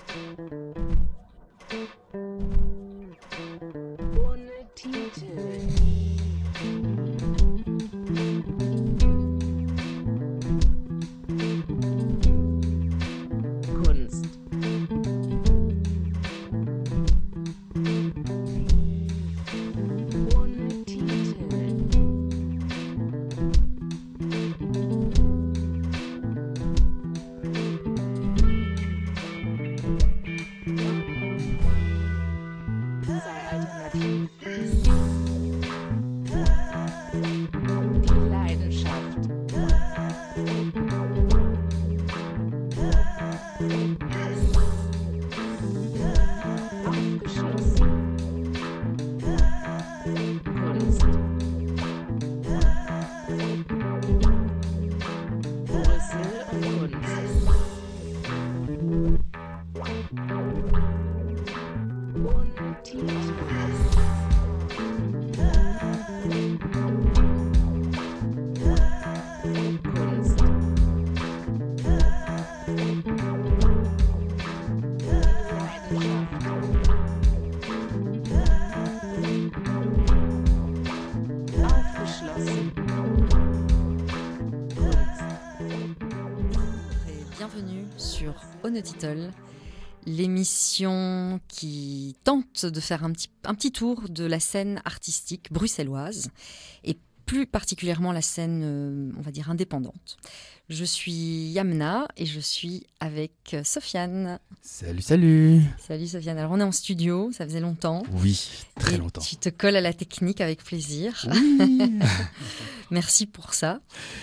Title, l'émission qui tente de faire un petit tour de la scène artistique bruxelloise et plus particulièrement la scène, on va dire, indépendante. Je suis Yamna et je suis avec Sofiane. Salut, salut. Salut Sofiane. Alors on est en studio, ça faisait longtemps. Oui, très longtemps. Tu te colles à la technique avec plaisir. Oui. Merci pour ça.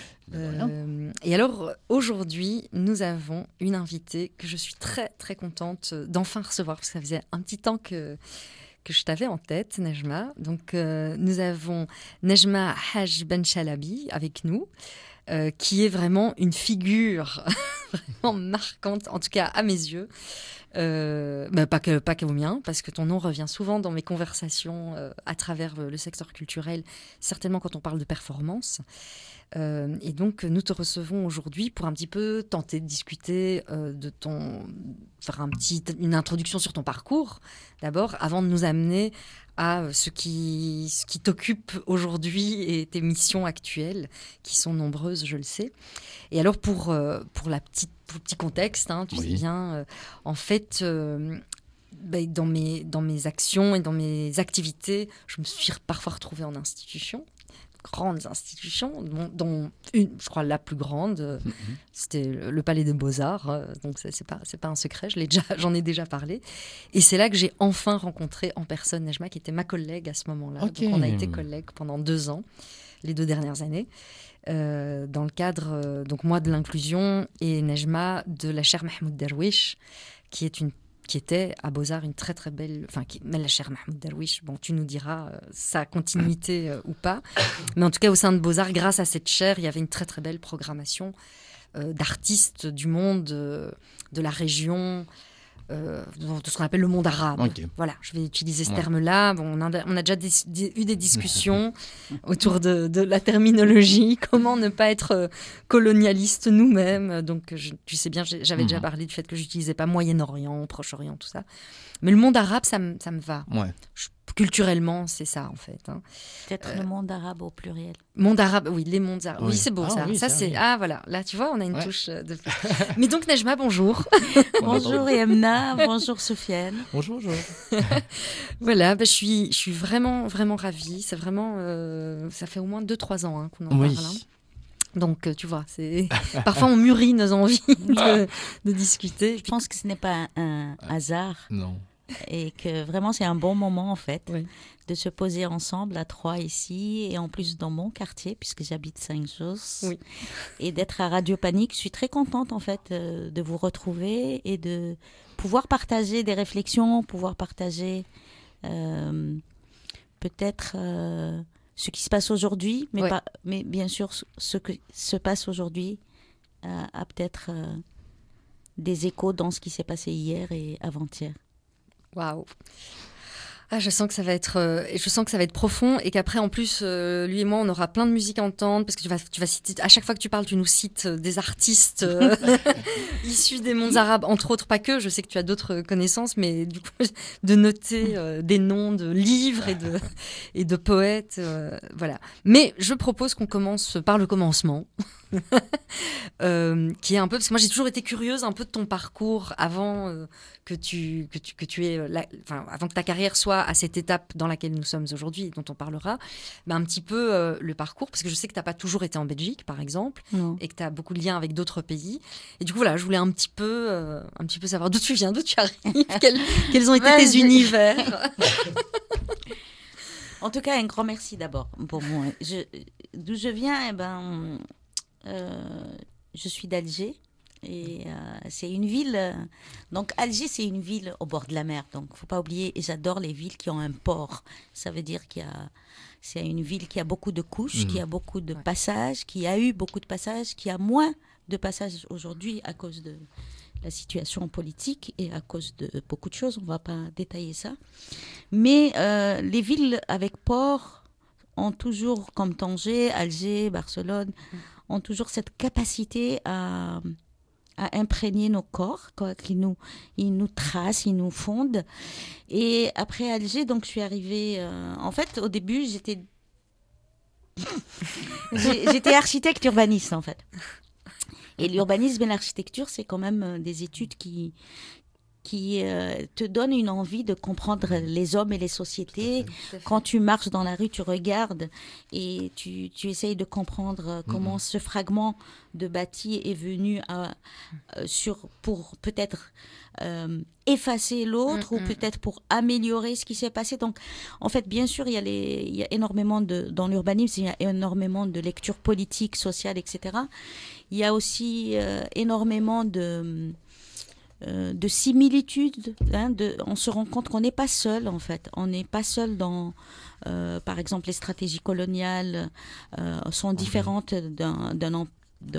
Et alors, aujourd'hui, nous avons une invitée que je suis très, très contente d'enfin recevoir, parce que ça faisait un petit temps que je t'avais en tête, Nejma. Donc, nous avons Nejma Haj Benchalabi avec nous, qui est vraiment une figure vraiment marquante, en tout cas à mes yeux. Pas qu'au mien, parce que ton nom revient souvent dans mes conversations à travers le secteur culturel, certainement quand on parle de performance. Et donc, nous te recevons aujourd'hui pour un petit peu tenter de discuter faire une introduction sur ton parcours, d'abord, avant de nous amener à ce qui t'occupe aujourd'hui et tes missions actuelles, qui sont nombreuses, je le sais. Et alors, pour le petit contexte, tu sais bien, en fait, dans mes actions et dans mes activités, je me suis parfois retrouvée en institution. Grandes institutions, dont une, je crois la plus grande, c'était le Palais des Beaux-Arts, donc c'est pas un secret, j'en ai déjà parlé. Et c'est là que j'ai enfin rencontré en personne Nejma, qui était ma collègue à ce moment-là. Okay. Donc on a été collègues pendant 2 ans, les 2 dernières années, dans le cadre, donc moi de l'inclusion et Nejma de la chaire Mahmoud Darwish, qui était à Beaux-Arts une très très belle... mais la chaire Mahmoud Darwish, bon, tu nous diras sa continuité ou pas. Mais en tout cas, au sein de Beaux-Arts, grâce à cette chaire, il y avait une très très belle programmation d'artistes du monde, de la région, de ce qu'on appelle le monde arabe. Okay. Voilà, je vais utiliser ce terme-là. Bon, on a déjà eu des discussions autour de la terminologie, comment ne pas être colonialiste nous-mêmes. Donc, tu sais bien, j'avais déjà parlé du fait que je n'utilisais pas Moyen-Orient, Proche-Orient, tout ça. Mais le monde arabe, ça me va. Ouais. Culturellement, c'est ça, en fait. Peut-être le monde arabe au pluriel. Monde arabe, oui, les mondes arabes. Oui, c'est beau, ça. Oui, ça c'est... Oui. Ah, voilà. Là, tu vois, on a une touche de... Mais donc, Nejma, bonjour. Bonjour, Yamna. Bonjour, Sofiane. Bonjour. Voilà, je suis vraiment, vraiment ravie. C'est vraiment... ça fait au moins 2-3 ans qu'on en parle. Hein. Donc, tu vois, parfois on mûrit nos envies de discuter. Je pense que ce n'est pas un hasard. Non. Et que vraiment, c'est un bon moment, en fait, de se poser ensemble à 3 ici, et en plus dans mon quartier, puisque j'habite Saint-Josse, et d'être à Radio Panique. Je suis très contente, en fait, de vous retrouver et de pouvoir partager des réflexions, pouvoir partager peut-être ce qui se passe aujourd'hui, mais bien sûr, ce qui se passe aujourd'hui a peut-être des échos dans ce qui s'est passé hier et avant-hier. Waouh. Ah, je sens que ça va être profond et qu'après, en plus, lui et moi, on aura plein de musique à entendre parce que tu vas citer, à chaque fois que tu parles, tu nous cites des artistes issus des mondes arabes, entre autres, pas que, je sais que tu as d'autres connaissances, mais du coup, de noter des noms de livres et de poètes, voilà. Mais je propose qu'on commence par le commencement. Qui est un peu parce que moi j'ai toujours été curieuse un peu de ton parcours avant que tu aies avant que ta carrière soit à cette étape dans laquelle nous sommes aujourd'hui et dont on parlera, mais un petit peu le parcours, parce que je sais que tu n'as pas toujours été en Belgique par exemple. Non. Et que tu as beaucoup de liens avec d'autres pays, et du coup voilà, je voulais un petit peu savoir d'où tu viens, d'où tu arrives, quels ont été tes univers. En tout cas, un grand merci d'abord pour moi. D'où je viens, je suis d'Alger et c'est une ville. Donc Alger, c'est une ville au bord de la mer. Donc faut pas oublier. Et j'adore les villes qui ont un port. Ça veut dire c'est une ville qui a beaucoup de couches, qui a beaucoup de passages, qui a eu beaucoup de passages, qui a moins de passages aujourd'hui à cause de la situation politique et à cause de beaucoup de choses. On va pas détailler ça. Mais les villes avec port ont toujours, comme Tanger, Alger, Barcelone, ont toujours cette capacité à imprégner nos corps, quoi, ils nous tracent, ils nous fondent. Et après Alger, donc je suis arrivée... en fait, au début, j'étais architecte urbaniste, en fait. Et l'urbanisme et l'architecture, c'est quand même des études qui te donnent une envie de comprendre les hommes et les sociétés. Tout à fait. Quand tu marches dans la rue, tu regardes et tu essayes de comprendre comment ce fragment de bâti est venu pour peut-être effacer l'autre ou peut-être pour améliorer ce qui s'est passé. Donc, en fait, bien sûr, il y a énormément dans l'urbanisme, il y a énormément de lectures politiques, sociales, etc. Il y a aussi énormément de similitudes. On se rend compte qu'on n'est pas seul, en fait. On n'est pas seul dans... par exemple, les stratégies coloniales sont différentes d'un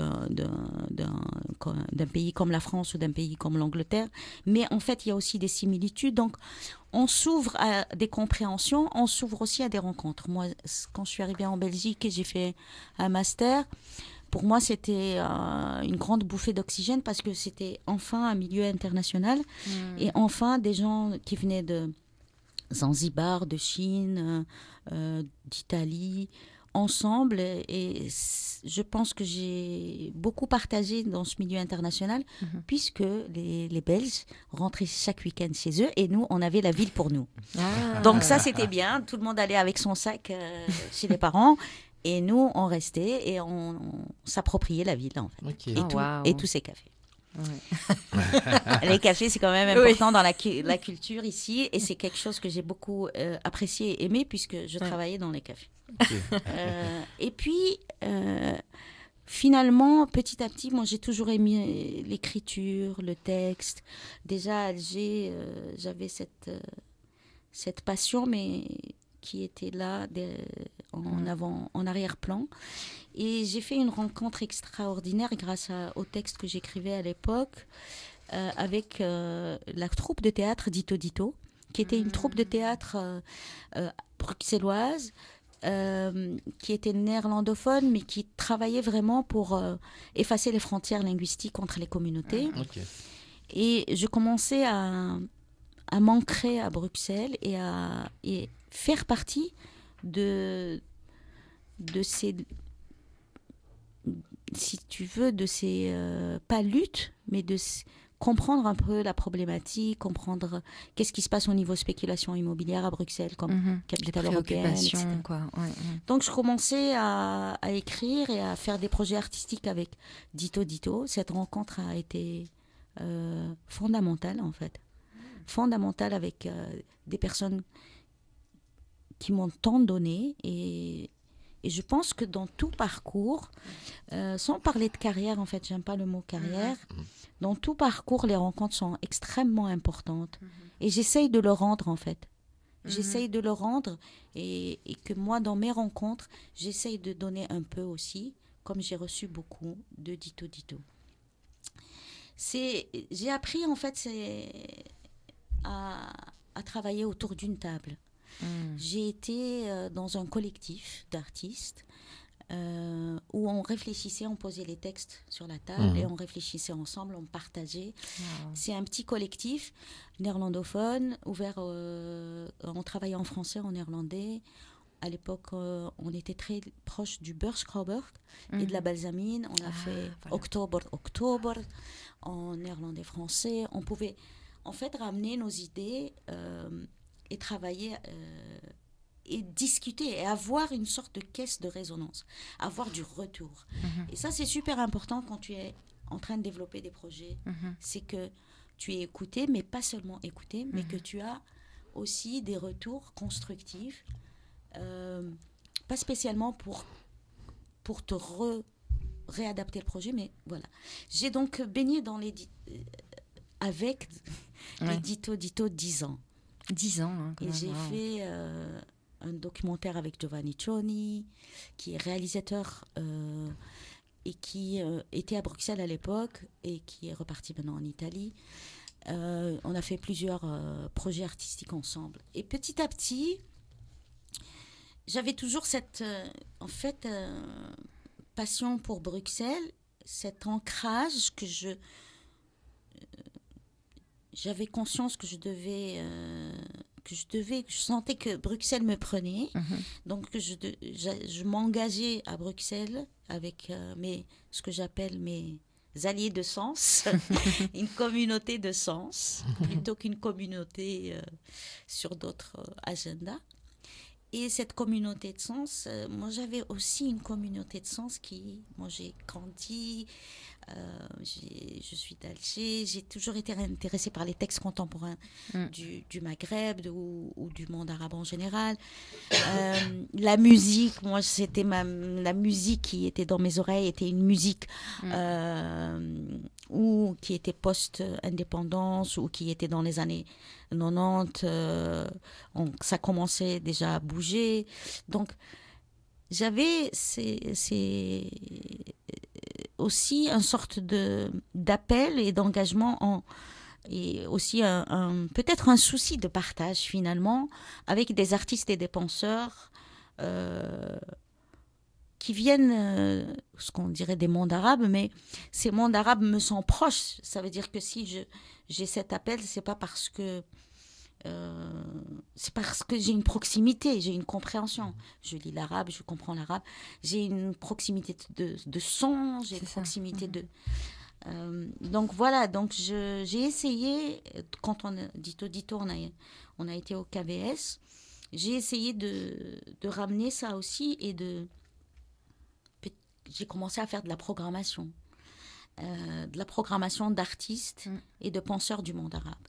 pays comme la France ou d'un pays comme l'Angleterre. Mais en fait, il y a aussi des similitudes. Donc, on s'ouvre à des compréhensions, on s'ouvre aussi à des rencontres. Moi, quand je suis arrivée en Belgique et j'ai fait un master... Pour moi, c'était une grande bouffée d'oxygène parce que c'était enfin un milieu international et enfin des gens qui venaient de Zanzibar, de Chine, d'Italie, ensemble. Et je pense que j'ai beaucoup partagé dans ce milieu international puisque les Belges rentraient chaque week-end chez eux et nous, on avait la ville pour nous. Ah. Donc ça, c'était bien. Tout le monde allait avec son sac chez les parents. Et nous, on restait et on s'appropriait la ville, en fait. Okay. Et tous ces cafés. Ouais. Les cafés, c'est quand même important dans la culture ici. Et c'est quelque chose que j'ai beaucoup apprécié et aimé puisque je travaillais dans les cafés. Okay. Et puis, finalement, petit à petit, moi, j'ai toujours aimé l'écriture, le texte. Déjà, à Alger, j'avais cette passion, mais... qui était là en arrière-plan. Et j'ai fait une rencontre extraordinaire grâce au texte que j'écrivais à l'époque avec la troupe de théâtre Dito Dito, qui était une troupe de théâtre bruxelloise, qui était néerlandophone, mais qui travaillait vraiment pour effacer les frontières linguistiques entre les communautés. Okay. Et je commençais à m'ancrer à Bruxelles et faire partie de ces, si tu veux, de ces, pas luttes, mais de comprendre un peu la problématique, comprendre qu'est-ce qui se passe au niveau spéculation immobilière à Bruxelles comme capitale européenne, etc. Quoi. Ouais. Donc je commençais à écrire et à faire des projets artistiques avec Dito Dito. Cette rencontre a été fondamentale en fait. Fondamentale avec des personnes qui m'ont tant donné et je pense que dans tout parcours, sans parler de carrière en fait, j'aime pas le mot carrière, dans tout parcours les rencontres sont extrêmement importantes et j'essaye de le rendre en fait. J'essaye de le rendre et que moi dans mes rencontres, j'essaye de donner un peu aussi, comme j'ai reçu beaucoup de Dito Dito. J'ai appris en fait à à travailler autour d'une table. J'ai été dans un collectif d'artistes où on réfléchissait, on posait les textes sur la table et on réfléchissait ensemble, on partageait. C'est un petit collectif néerlandophone, ouvert, on travaillait en français, en néerlandais. À l'époque, on était très proche du Beurskrouwburg et de la Balsamine. On a fait October en néerlandais français. On pouvait en fait ramener nos idées et travailler et discuter et avoir une sorte de caisse de résonance, avoir du retour. Et ça, c'est super important quand tu es en train de développer des projets. C'est que tu es écouté, mais pas seulement écouté, mais que tu as aussi des retours constructifs. Pas spécialement pour te réadapter le projet, mais voilà. J'ai donc baigné dans avec les Dito 10 ans. 10 ans, hein, quand et même, j'ai fait un documentaire avec Giovanni Cioni, qui est réalisateur et qui était à Bruxelles à l'époque et qui est reparti maintenant en Italie. On a fait plusieurs projets artistiques ensemble. Et petit à petit, j'avais toujours cette passion pour Bruxelles, cet ancrage que j'avais conscience que je sentais que Bruxelles me prenait. Donc je m'engageais à Bruxelles avec ce que j'appelle mes alliés de sens, une communauté de sens, plutôt qu'une communauté sur d'autres agendas. Et cette communauté de sens, moi j'avais aussi une communauté de sens moi j'ai grandi, je suis d'Alger, j'ai toujours été intéressée par les textes contemporains du Maghreb ou du monde arabe en général. La musique, moi c'était la musique qui était dans mes oreilles, était une musique qui était post-indépendance ou qui était dans les années 90, ça commençait déjà à bouger. Donc, j'avais aussi une sorte d'appel et d'engagement et aussi peut-être un souci de partage finalement avec des artistes et des penseurs qui viennent, ce qu'on dirait des mondes arabes, mais ces mondes arabes me sont proches. Ça veut dire que si j'ai cet appel, c'est parce que j'ai une proximité, j'ai une compréhension. Je lis l'arabe, je comprends l'arabe. J'ai une proximité de son, j'ai une proximité de... donc voilà, j'ai essayé, quand on a Dito, on a été au KBS, j'ai essayé de ramener ça aussi et j'ai commencé à faire de la programmation. D'artistes et de penseurs du monde arabe.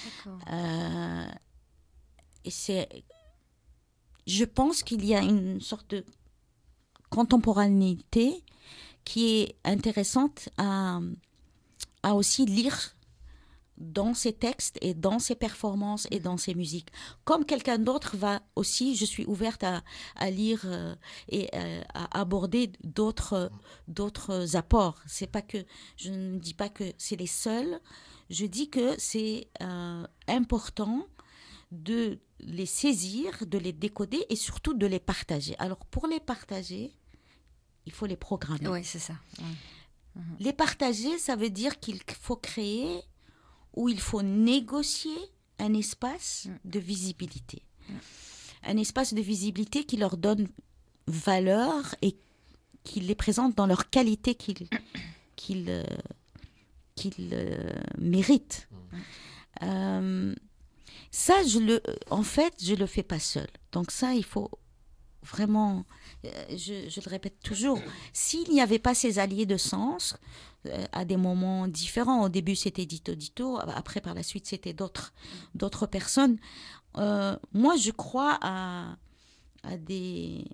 Je pense qu'il y a une sorte de contemporanéité qui est intéressante à aussi lire dans ses textes et dans ses performances et dans ses musiques. Comme quelqu'un d'autre va aussi, je suis ouverte à lire et à aborder d'autres apports. C'est pas que, je ne dis pas que c'est les seuls, je dis que c'est important de les saisir, de les décoder et surtout de les partager. Alors pour les partager, il faut les programmer. Oui, c'est ça. Les partager, ça veut dire qu'il faut créer où il faut négocier un espace de visibilité. Un espace de visibilité qui leur donne valeur et qui les présente dans leur qualité qu'ils méritent. Ça, je le fais pas seule. Donc ça, il faut vraiment... Je le répète toujours, s'il n'y avait pas ces alliés de sens, à des moments différents, au début c'était Dito, après par la suite c'était d'autres personnes, moi je crois à des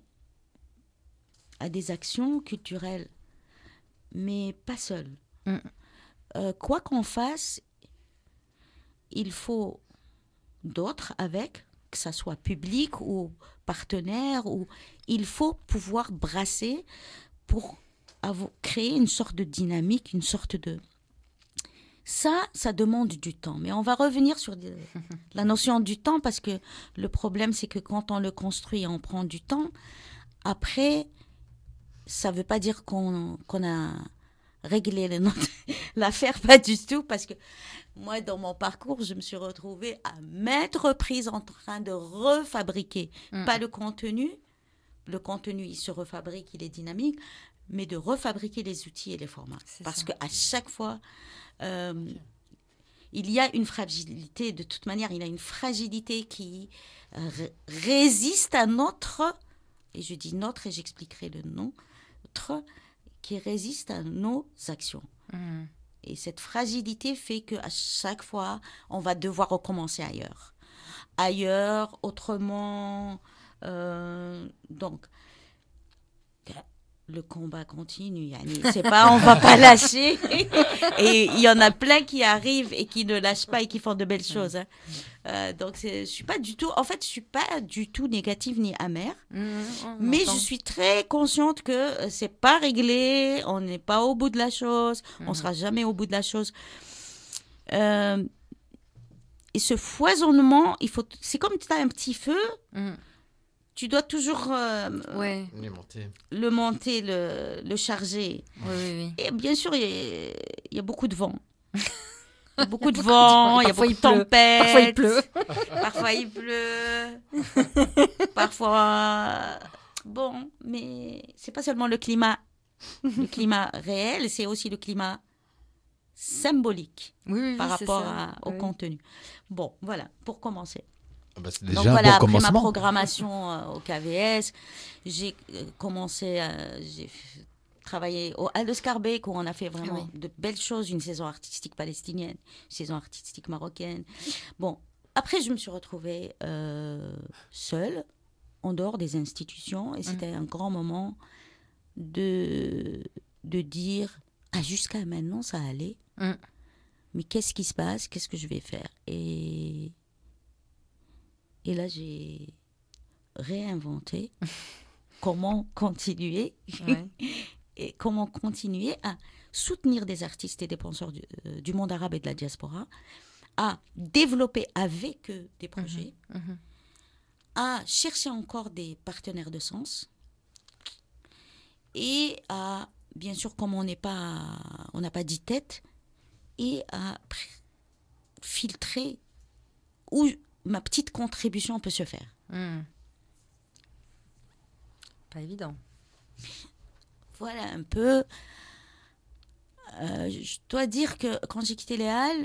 actions culturelles, mais pas seules. Quoi qu'on fasse, il faut d'autres avec, que ça soit public ou partenaire, ou il faut pouvoir brasser pour créer une sorte de dynamique, une sorte de... Ça demande du temps. Mais on va revenir sur la notion du temps parce que le problème, c'est que quand on le construit, on prend du temps. Après, ça ne veut pas dire qu'on a réglé l'affaire, pas du tout. Parce que moi, dans mon parcours, je me suis retrouvée à maintes reprises en train de refabriquer, pas le contenu. Le contenu, il se refabrique, il est dynamique, mais de refabriquer les outils et les formats. Parce qu'à chaque fois, il y a une fragilité. De toute manière, il y a une fragilité qui résiste à notre, et je dis notre et j'expliquerai le nom, notre, qui résiste à nos actions. Et cette fragilité fait qu'à chaque fois, on va devoir recommencer ailleurs. Ailleurs, autrement. Donc, le combat continue, Yanni. C'est pas, on va pas lâcher. Et il y en a plein qui arrivent et qui ne lâchent pas et qui font de belles choses. Hein. Donc, je suis pas du tout, en fait, je suis pas du tout négative ni amère. Mais je suis très consciente que c'est pas réglé, on n'est pas au bout de la chose, on sera jamais au bout de la chose. Et ce foisonnement, c'est comme tu as un petit feu. Tu dois toujours le monter, le charger. Oui. Et bien sûr, il y a beaucoup de vent. Il y a beaucoup de vent, il y a beaucoup de tempêtes. Parfois il pleut. Parfois il pleut. Parfois... Bon, mais c'est pas seulement le climat réel, c'est aussi le climat symbolique par rapport au contenu. Bon, voilà, pour commencer. C'est déjà donc un voilà, bon après commencement. ma programmation au KVS, j'ai commencé, j'ai travaillé au Hall de Schaerbeek où on a fait vraiment de belles choses, une saison artistique palestinienne, une saison artistique marocaine. Bon, après je me suis retrouvée seule, en dehors des institutions, et c'était un grand moment de dire, jusqu'à maintenant ça allait, mais qu'est-ce qui se passe, qu'est-ce que je vais faire ? Et là, j'ai réinventé comment continuer et comment continuer à soutenir des artistes et des penseurs du monde arabe et de la diaspora, à développer avec eux des projets, à chercher encore des partenaires de sens et à, bien sûr, comme on n'a pas 10 têtes, et à filtrer où ma petite contribution peut se faire. Pas évident. Voilà un peu. Je dois dire que quand j'ai quitté les Halles,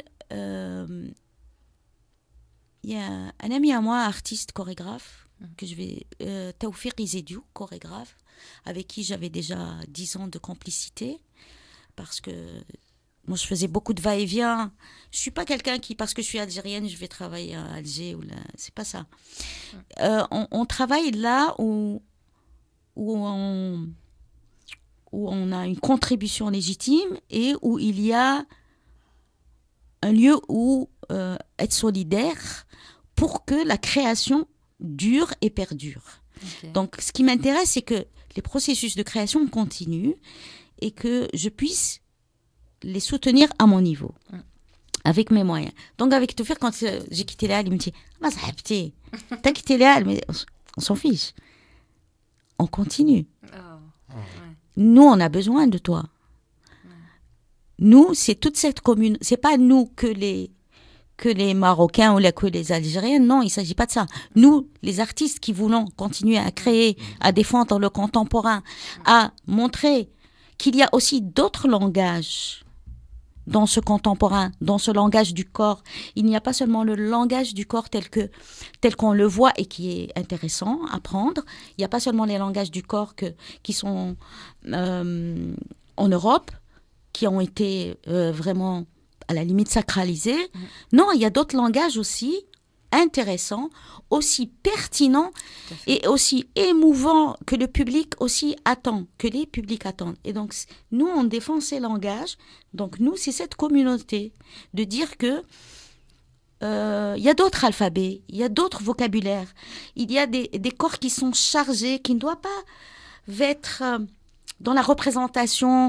il y a un ami à moi, artiste, chorégraphe, Taoufik Izediou, chorégraphe, avec qui j'avais déjà 10 ans de complicité, parce que moi, je faisais beaucoup de va-et-vient. Je ne suis pas quelqu'un qui, parce que je suis algérienne, je vais travailler à Alger. C'est pas ça. On travaille là où on a une contribution légitime et où il y a un lieu où être solidaire pour que la création dure et perdure. Donc, ce qui m'intéresse, c'est que les processus de création continuent et que je puisse les soutenir à mon niveau, avec mes moyens. Donc, avec Taoufik, quand j'ai quitté les Halles, il me dit « Ma sahibti, t'as quitté les Halles, mais on s'en fiche. On continue. Nous, on a besoin de toi. Nous, c'est toute cette commune. C'est pas nous que les Marocains ou que les Algériens. Non, il s'agit pas de ça. Nous, les artistes qui voulons continuer à créer, à défendre le contemporain, à montrer qu'il y a aussi d'autres langages dans ce contemporain, dans ce langage du corps. Il n'y a pas seulement le langage du corps tel qu'on le voit et qui est intéressant à prendre. Il n'y a pas seulement les langages du corps qui sont en Europe, qui ont été vraiment à la limite sacralisés. Non, il y a d'autres langages aussi intéressants, aussi pertinents et aussi émouvants que le public aussi attend, que les publics attendent. Et donc, nous, on défend ces langages. Donc, nous, c'est cette communauté de dire que il y a d'autres alphabets, il y a d'autres vocabulaires, il y a des corps qui sont chargés, qui ne doivent pas être dans la représentation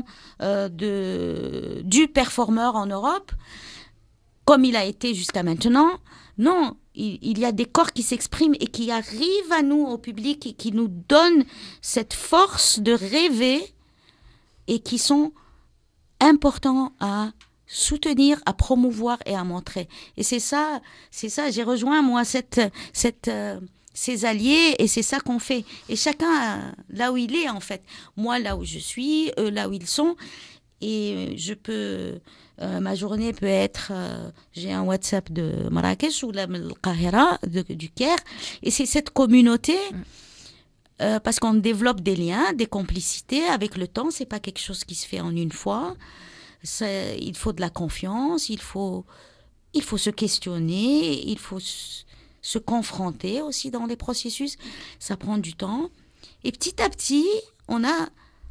du performeur en Europe, comme il a été jusqu'à maintenant. Non, il y a des corps qui s'expriment et qui arrivent à nous, au public, et qui nous donnent cette force de rêver et qui sont importants à soutenir, à promouvoir et à montrer. Et c'est ça, j'ai rejoint moi ces alliés et c'est ça qu'on fait. Et chacun là où il est en fait. Moi là où je suis, eux là où ils sont. Et je peux... ma journée peut être... j'ai un WhatsApp de Marrakech ou la Qahira, du Caire. Et c'est cette communauté... parce qu'on développe des liens, des complicités avec le temps. C'est pas quelque chose qui se fait en une fois. Il faut de la confiance, il faut se questionner, il faut se confronter aussi dans les processus. Ça prend du temps. Et petit à petit, on a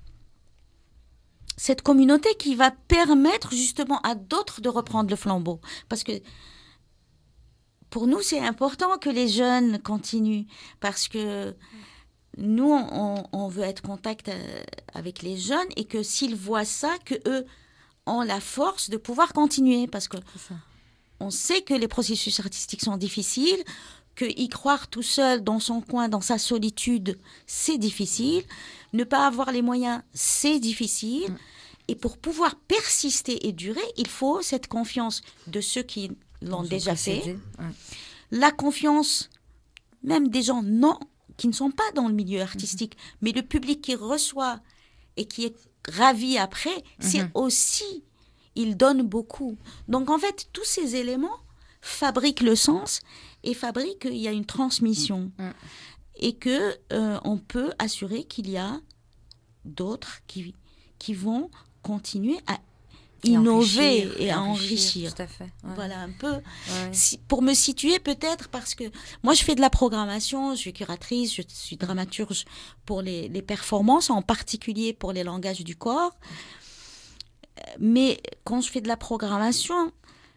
cette communauté qui va permettre justement à d'autres de reprendre le flambeau. Parce que pour nous, c'est important que les jeunes continuent. Parce que nous, on veut être en contact avec les jeunes et que s'ils voient ça, qu'eux ont la force de pouvoir continuer. Parce que on sait que les processus artistiques sont difficiles, que y croire tout seul dans son coin, dans sa solitude, c'est difficile. Ne pas avoir les moyens, c'est difficile. Et pour pouvoir persister et durer, il faut cette confiance de ceux qui l'ont déjà fait. La confiance même des gens qui ne sont pas dans le milieu artistique, mais le public qui reçoit et qui est ravi après, c'est aussi, il donne beaucoup. Donc en fait, tous ces éléments fabriquent le sens et fabriquent qu'il y a une transmission et que on peut assurer qu'il y a d'autres qui vont continuer à innover et à enrichir. Tout à fait. Voilà un peu. Pour me situer peut-être, parce que moi je fais de la programmation, je suis curatrice, je suis dramaturge pour les performances, en particulier pour les langages du corps. Mais quand je fais de la programmation,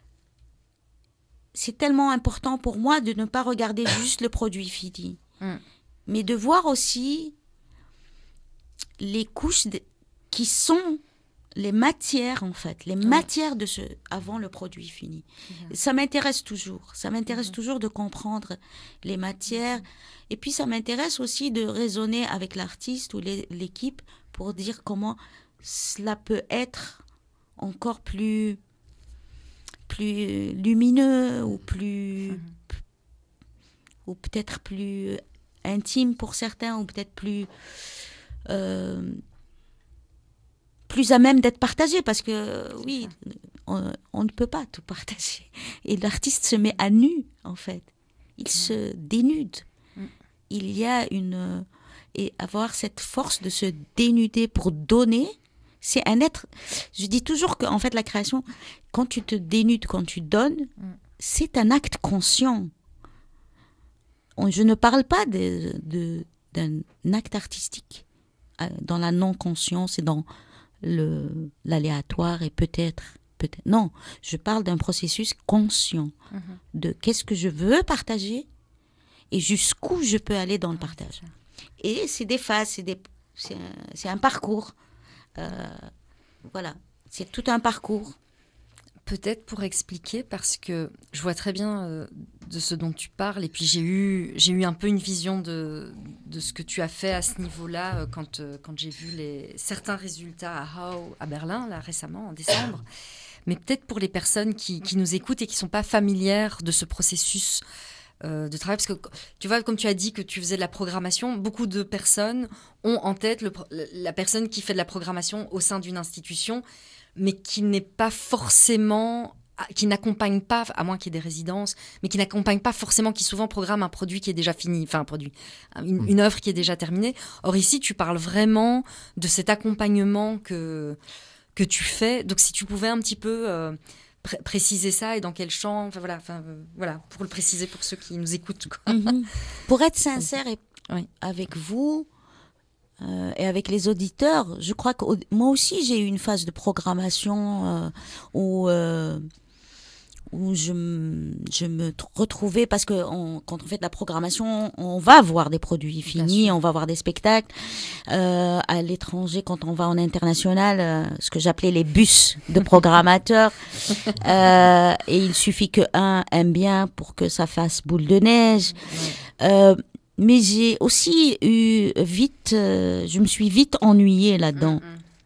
c'est tellement important pour moi de ne pas regarder juste le produit fini, mais de voir aussi les couches qui sont les matières, en fait, les matières avant le produit fini. Ça m'intéresse toujours. Ça m'intéresse toujours de comprendre les matières. Et puis, ça m'intéresse aussi de raisonner avec l'artiste ou l'équipe pour dire comment cela peut être encore plus lumineux ou ou peut-être plus intime pour certains, ou peut-être plus à même d'être partagé, parce que oui, on ne peut pas tout partager. Et l'artiste se met à nu, en fait. Il se dénude. Il y a et avoir cette force de se dénuder pour donner, c'est un être... Je dis toujours qu'en fait, la création, quand tu te dénudes, quand tu donnes, c'est un acte conscient. Je ne parle pas d'un acte artistique dans la non-conscience et dans l'aléatoire et peut-être. Non, je parle d'un processus conscient de qu'est-ce que je veux partager et jusqu'où je peux aller dans le partage. Et c'est des phases, c'est un parcours. Voilà, c'est tout un parcours. Peut-être pour expliquer, parce que je vois très bien de ce dont tu parles, et puis j'ai eu un peu une vision de ce que tu as fait à ce niveau-là quand j'ai vu certains résultats à How à Berlin, là récemment, en décembre. Mais peut-être pour les personnes qui nous écoutent et qui ne sont pas familières de ce processus de travail, parce que tu vois, comme tu as dit que tu faisais de la programmation, beaucoup de personnes ont en tête la personne qui fait de la programmation au sein d'une institution, mais qui n'est pas forcément, qui n'accompagne pas, à moins qu'il y ait des résidences, mais qui n'accompagne pas forcément, qui souvent programme un produit qui est déjà fini, enfin un produit, une œuvre qui est déjà terminée. Or ici, tu parles vraiment de cet accompagnement que tu fais. Donc si tu pouvais un petit peu préciser ça et dans quel champ, voilà, pour le préciser pour ceux qui nous écoutent, quoi. Pour être sincère avec vous, et avec les auditeurs, je crois que moi aussi j'ai eu une phase de programmation où où je me retrouvais, parce que quand on fait de la programmation, on va voir des produits finis, on va voir des spectacles. À l'étranger, quand on va en international, ce que j'appelais les bus de programmateurs, et il suffit que un aime bien pour que ça fasse boule de neige. Mais j'ai aussi je me suis vite ennuyée là-dedans.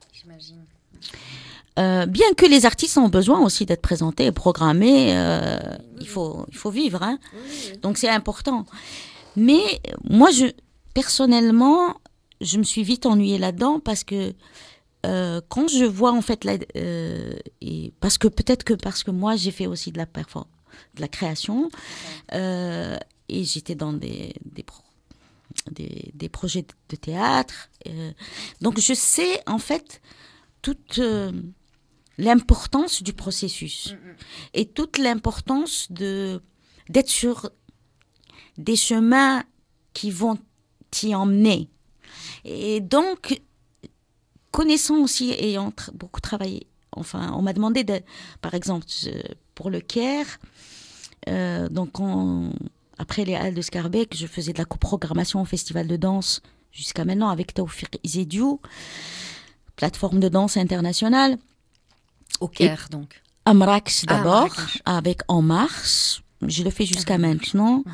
Bien que les artistes ont besoin aussi d'être présentés et programmés, il faut vivre, hein. Oui. Donc c'est important. Mais moi, personnellement, je me suis vite ennuyée là-dedans parce que quand je vois en fait, et parce que moi j'ai fait aussi de la création, et j'étais dans des projets de théâtre, donc je sais en fait toute l'importance du processus et toute l'importance d'être sur des chemins qui vont t'y emmener. Et donc, connaissant aussi, ayant beaucoup travaillé, enfin, on m'a demandé, par exemple, pour le Caire, donc après les Halles de Scarbeck, je faisais de la coprogrammation au festival de danse jusqu'à maintenant avec Taoufik Izediou, plateforme de danse internationale. Au Caire, donc. À Marrakech d'abord, avec En Marche. Je le fais jusqu'à maintenant.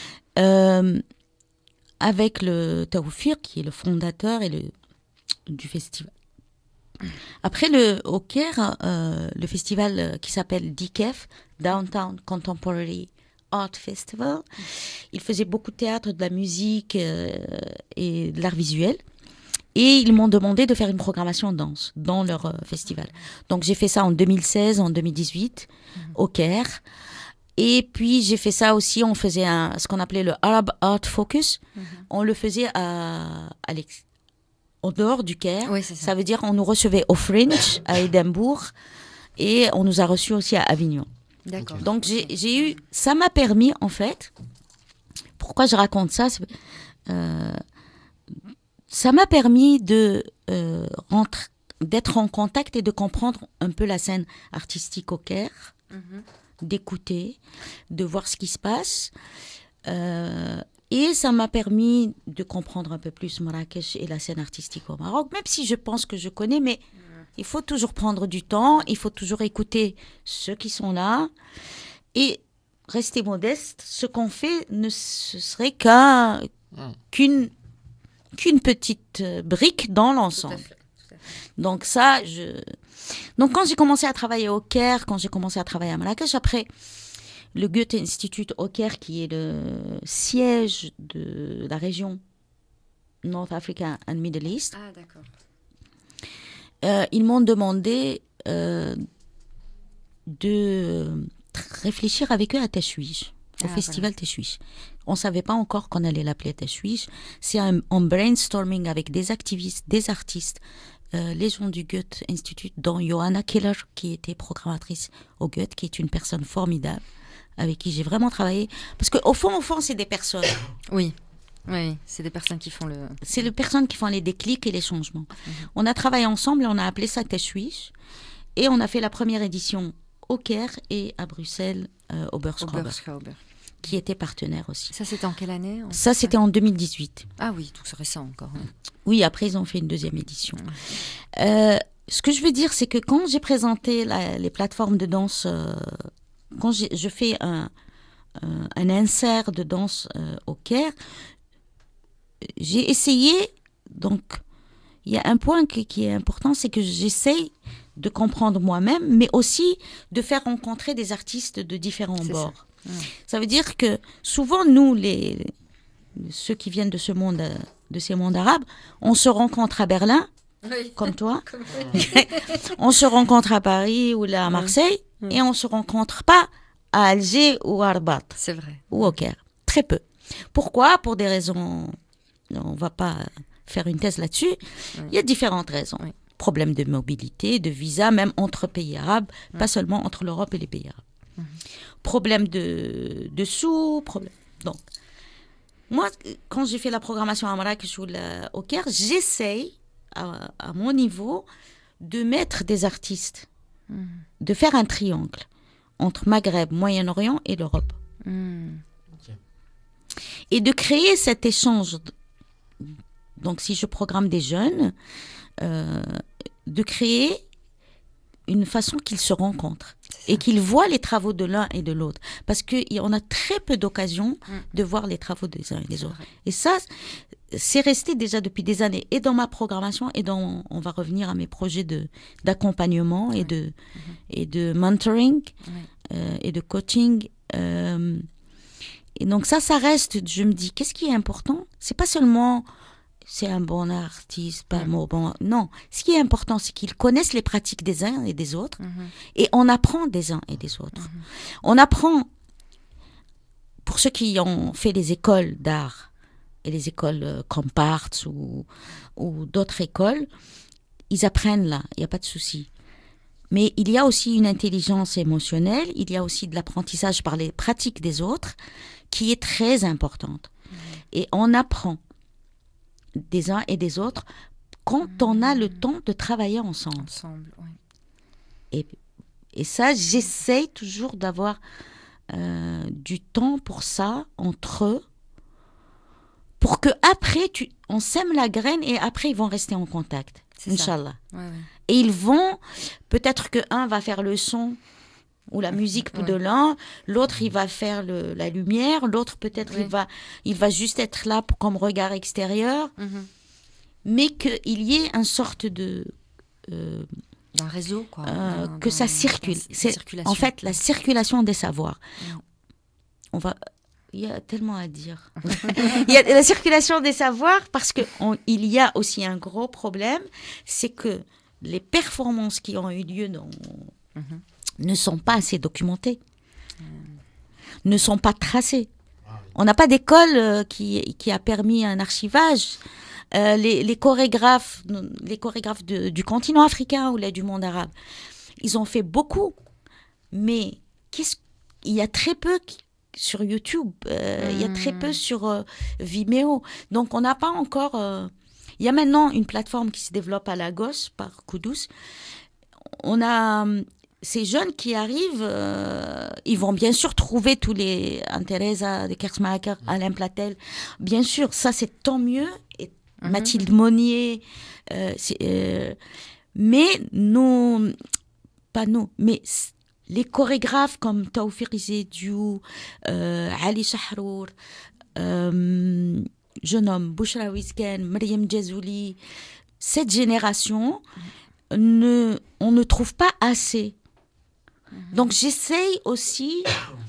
Avec le Taoufik, qui est le fondateur du festival. Après, au Caire, le festival qui s'appelle DKF, Downtown Contemporary Art Festival. Il faisait beaucoup de théâtre, de la musique et de l'art visuel. Et ils m'ont demandé de faire une programmation de danse dans leur festival. Donc j'ai fait ça en 2016, en 2018, au Caire. Et puis j'ai fait ça aussi, on faisait ce qu'on appelait le Arab Art Focus. On le faisait en dehors du Caire. Oui, c'est ça. Ça veut dire on nous recevait au Fringe, à Édimbourg, et on nous a reçus aussi à Avignon. D'accord. Donc ça m'a permis en fait, pourquoi je raconte ça, ça m'a permis d'être en contact et de comprendre un peu la scène artistique au Caire, d'écouter, de voir ce qui se passe. Et ça m'a permis de comprendre un peu plus Marrakech et la scène artistique au Maroc, même si je pense que je connais, mais il faut toujours prendre du temps, il faut toujours écouter ceux qui sont là et rester modeste. Ce qu'on fait ce serait qu'une petite brique dans l'ensemble. Tout à fait. Donc donc quand j'ai commencé à travailler au Caire, quand j'ai commencé à travailler à Marrakech, après le Goethe Institute au Caire, qui est le siège de la région North Africa and Middle East. Ah, d'accord. Ils m'ont demandé de réfléchir avec eux à Tashwish, au festival Tashwish. On ne savait pas encore qu'on allait l'appeler Tashwish. C'est un brainstorming avec des activistes, des artistes, les gens du Goethe Institute, dont Johanna Keller, qui était programmatrice au Goethe, qui est une personne formidable, avec qui j'ai vraiment travaillé. Parce qu'au fond, c'est des personnes. Oui, c'est des personnes qui font C'est les personnes qui font les déclics et les changements. On a travaillé ensemble et on a appelé ça Tashwish. Et on a fait la première édition au Caire et à Bruxelles, au Beurschauber, qui était partenaire aussi. Ça, c'était en quelle année? Ça, c'était en 2018. Ah oui, tout c'est récent encore. Oui, après, ils ont fait une deuxième édition. Ce que je veux dire, c'est que quand j'ai présenté les plateformes de danse, quand je fais un insert de danse au Caire, j'ai essayé, donc, il y a un point qui est important, c'est que j'essaye de comprendre moi-même, mais aussi de faire rencontrer des artistes de différents bords. Ça veut dire que souvent, nous, ceux qui viennent de ces mondes arabes, on se rencontre à Berlin, comme toi, on se rencontre à Paris ou là à Marseille, et on ne se rencontre pas à Alger ou à Rabat. C'est vrai. Ou au Caire. Très peu. Pourquoi? Pour des raisons... On ne va pas faire une thèse là-dessus. Il y a différentes raisons. Problème de mobilité, de visa, même entre pays arabes, pas seulement entre l'Europe et les pays arabes. Problème de sous, problème. Donc, moi, quand j'ai fait la programmation à Marrakech ou au Caire, j'essaye, à mon niveau, de mettre des artistes, de faire un triangle entre Maghreb, Moyen-Orient et l'Europe. Et de créer cet échange. Donc, si je programme des jeunes, de créer une façon qu'ils se rencontrent et qu'ils voient les travaux de l'un et de l'autre. Parce qu'on a très peu d'occasions de voir les travaux des uns et des autres. Et ça, c'est resté déjà depuis des années, et dans ma programmation, et on va revenir à mes projets d'accompagnement et de mentoring et de coaching. Et donc ça reste, je me dis, qu'est-ce qui est important? C'est pas seulement... c'est un bon artiste, pas bon. Non, ce qui est important, c'est qu'ils connaissent les pratiques des uns et des autres, et on apprend des uns et des autres. On apprend, pour ceux qui ont fait les écoles d'art, et les écoles comme Parts ou d'autres écoles, ils apprennent là, il n'y a pas de souci. Mais il y a aussi une intelligence émotionnelle, il y a aussi de l'apprentissage par les pratiques des autres, qui est très importante. Et on apprend des uns et des autres quand on a le temps de travailler ensemble. Et ça, j'essaye toujours d'avoir du temps pour ça entre eux, pour que après on sème la graine et après ils vont rester en contact. Inch'Allah. Et ils vont, peut-être que un va faire le son ou la musique de l'un, l'autre il va faire la lumière, l'autre peut-être il va juste être là comme regard extérieur, mais qu'il y ait une sorte de d'un réseau, quoi. Que ça circule. C'est en fait la circulation des savoirs. Il y a tellement à dire. Il y a la circulation des savoirs parce qu'il y a aussi un gros problème, c'est que les performances qui ont eu lieu ne sont pas assez documentées, ne sont pas tracées. On n'a pas d'école qui a permis un archivage. Les chorégraphes du continent africain ou du monde arabe, ils ont fait beaucoup, mais il y a très peu sur YouTube, il y a très peu sur Vimeo. Donc on n'a pas encore... Il y a maintenant une plateforme qui se développe à Lagos par Kudus. On a ces jeunes qui arrivent, ils vont bien sûr trouver tous les Teresa, de Kersmacher, Alain Platel. Bien sûr, ça c'est tant mieux. Et Mathilde Monnier. Mais les chorégraphes comme Taoufir Zediou, Ali Shahrour, jeune homme, Bouchra Wizken, Mariam Djazouli, cette génération, on ne trouve pas assez. Donc j'essaye aussi,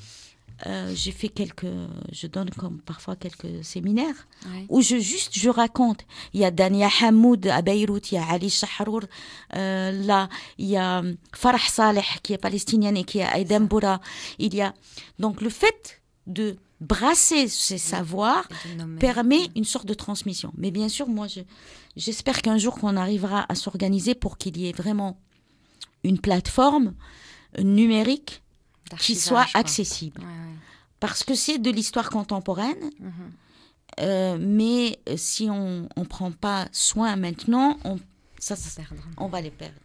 je donne parfois quelques séminaires où je raconte. Il y a Dania Hamoud à Beyrouth, il y a Ali Shahrour, là, il y a Farah Saleh qui est palestinienne et qui est à Edinburgh. Donc le fait de brasser ces savoirs permet une sorte de transmission. Mais bien sûr, moi, j'espère qu'un jour qu'on arrivera à s'organiser pour qu'il y ait vraiment une plateforme numérique qui soit accessible. Parce que c'est de l'histoire contemporaine, mais si on ne prend pas soin maintenant, on va les perdre.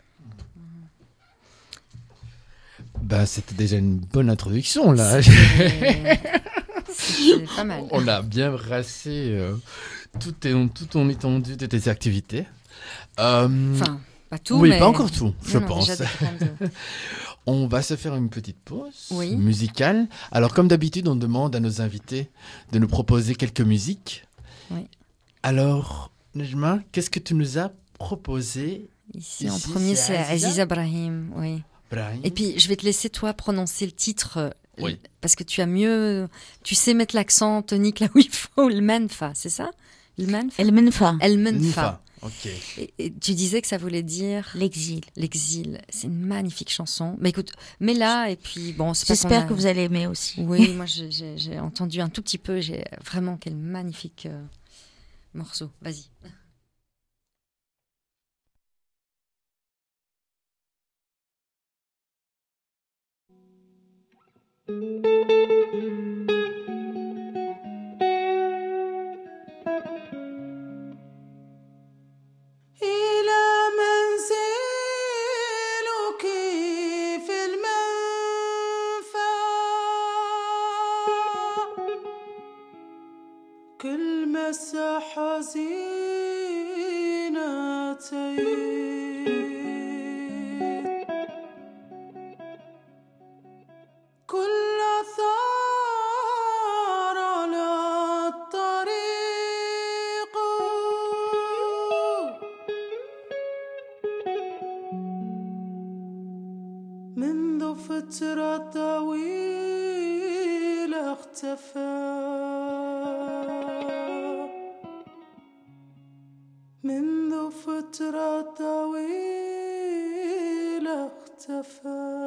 C'était déjà une bonne introduction, là. C'est pas mal. On a bien brassé tout en étendue de tes activités. Enfin, pas tout, oui, mais... pas encore tout, je pense. Déjà On va se faire une petite pause musicale. Alors, comme d'habitude, on demande à nos invités de nous proposer quelques musiques. Oui. Alors, Nejma, qu'est-ce que tu nous as proposé ici, en premier, c'est Aziza Brahim. Oui. Et puis, je vais te laisser, toi, prononcer le titre... Parce que tu sais mettre l'accent tonique là où il faut, le Menfa, c'est ça? Le Menfa. El Menfa. El Menfa. Ok. Et tu disais que ça voulait dire l'exil. L'exil. C'est une magnifique chanson. Mais écoute, mets-la et puis bon. J'espère que vous allez aimer aussi. Oui, moi j'ai entendu un tout petit peu. J'ai vraiment quel magnifique morceau. Vas-y. كل مسا حزينة تيت كل ثار على الطريق منذ فترة طويلة اختفى منذ فترة طويلة اختفى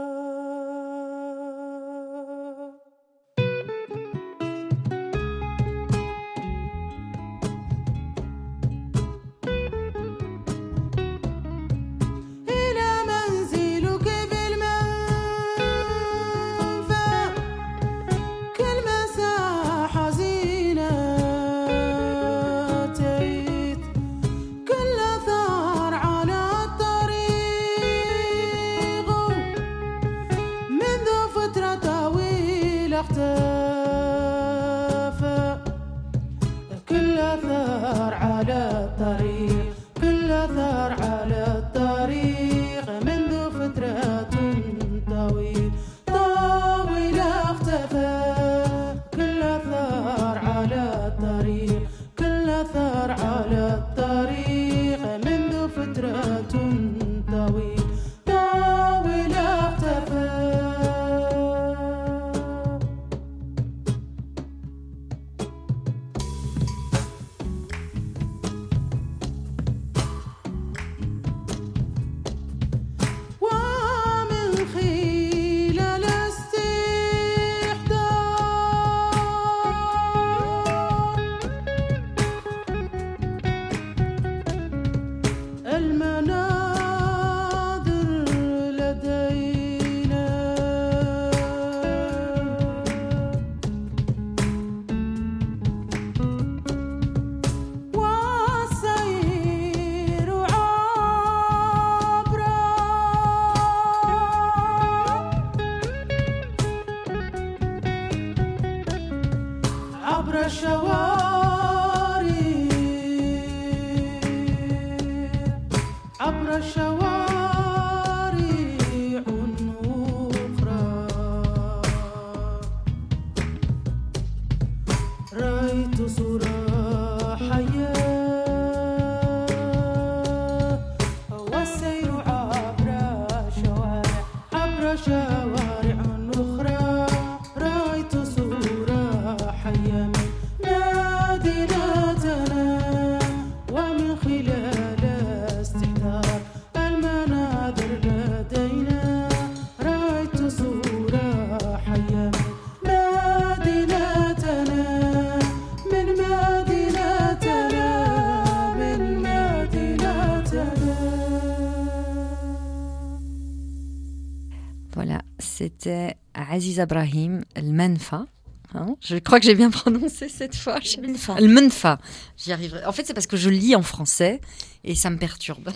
C'était Aziza Brahim, El Menfa. Hein, je crois que j'ai bien prononcé cette fois. El Menfa. J'y arriverai. En fait, c'est parce que je lis en français et ça me perturbe.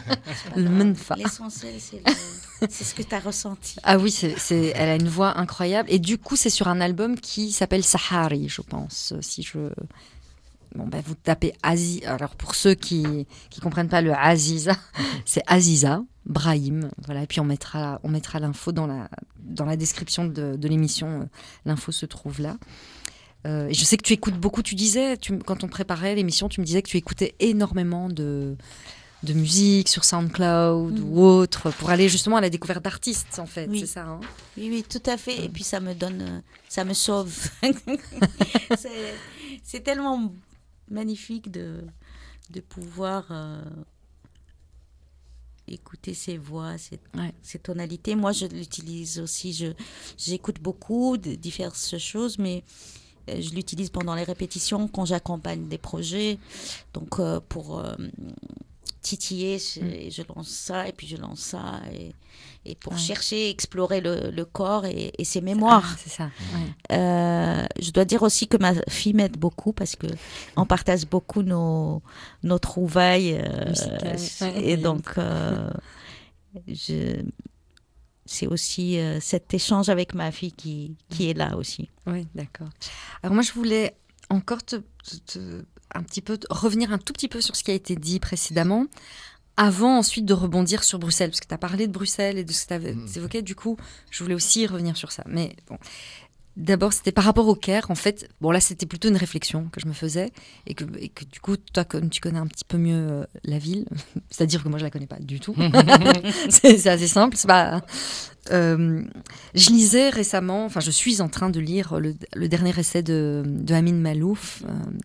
El Menfa. L'essentiel, c'est ce que tu as ressenti. Ah oui, elle a une voix incroyable. Et du coup, c'est sur un album qui s'appelle Sahari, je pense. Bon, ben, vous tapez Aziza. Alors, pour ceux qui ne comprennent pas le Aziza, c'est Aziza Brahim. Voilà. Et puis, on mettra l'info dans la description de l'émission. L'info se trouve là. Et je sais que tu écoutes beaucoup. Tu disais, quand on préparait l'émission, tu me disais que tu écoutais énormément de musique sur SoundCloud ou autre, pour aller justement à la découverte d'artistes, en fait. Oui. C'est ça, hein? Oui, tout à fait. Et puis, ça me sauve. C'est tellement magnifique de pouvoir écouter ces voix, ces tonalités. Moi, je l'utilise aussi. J'écoute beaucoup de diverses choses, mais je l'utilise pendant les répétitions, quand j'accompagne des projets. Donc, pour titiller, je lance ça, et puis je lance ça, et pour chercher, explorer le corps et ses mémoires. C'est ça. Je dois dire aussi que ma fille m'aide beaucoup, parce que on partage beaucoup nos trouvailles, et donc c'est aussi cet échange avec ma fille qui est là aussi. Oui, d'accord. Alors moi, je voulais encore un petit peu revenir un tout petit peu sur ce qui a été dit précédemment, avant ensuite de rebondir sur Bruxelles, parce que tu as parlé de Bruxelles et de ce que tu avais évoqué, du coup, je voulais aussi revenir sur ça. Mais bon, d'abord, c'était par rapport au Caire, en fait. Bon, là, c'était plutôt une réflexion que je me faisais, et que du coup, toi, comme tu connais un petit peu mieux la ville, c'est-à-dire que moi, je la connais pas du tout. C'est assez simple, c'est pas... je lisais récemment, enfin je suis en train de lire le dernier essai de Amin Malouf